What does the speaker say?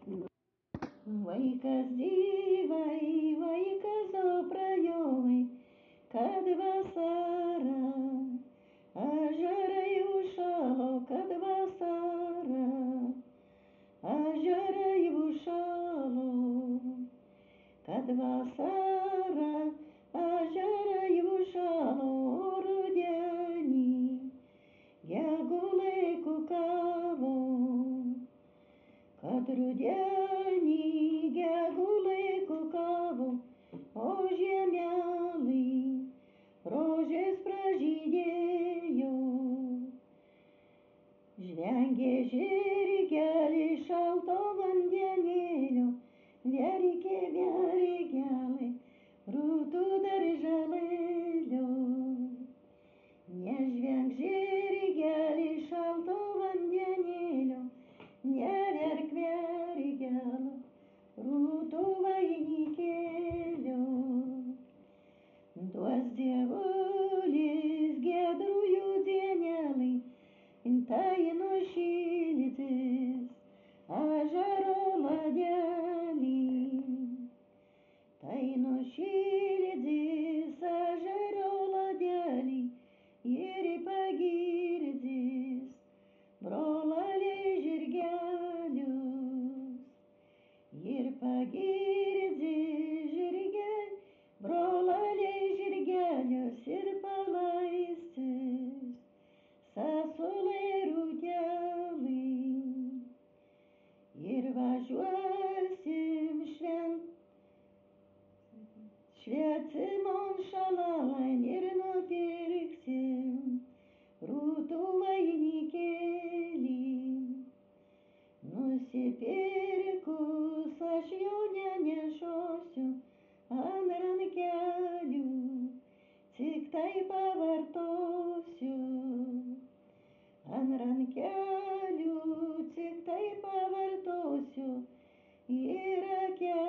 Vaikas dzīvai, vaikas oprajovai, kad vasara, ežerai užšalo, kad vasara, ežerai užšalo, kad vasara, ežerai užšalo, rudenį, gegužę kukavo. Kad rudenį gegužę kukavo, o žemelį rožės pražydėjo. Žvengė žirgelis šalto vandenėlio, verkė mergelė rūtų darželėlio. Nežvenk žirgelis šalto vandenėlio, neverk mergelė rūtų vainikėlio. Duos dievulis giedrųjų dienelį, tai nušildys ežero ladelį. Tai nušildys ežero ladelį ir pagirdys brolaliai žirgelius. Ir pagirdys brolaliai žirgelius ir palaistys sasulė rūtelį. Ir važiuosim švietimon šalalain ir nupirksim rūtų vainikėlį. Nusipirkus aš jo nenešiosiu ant rankelių, tik tai pavartosiu. Ant rankelių tik tai pavartosiu ir akelių.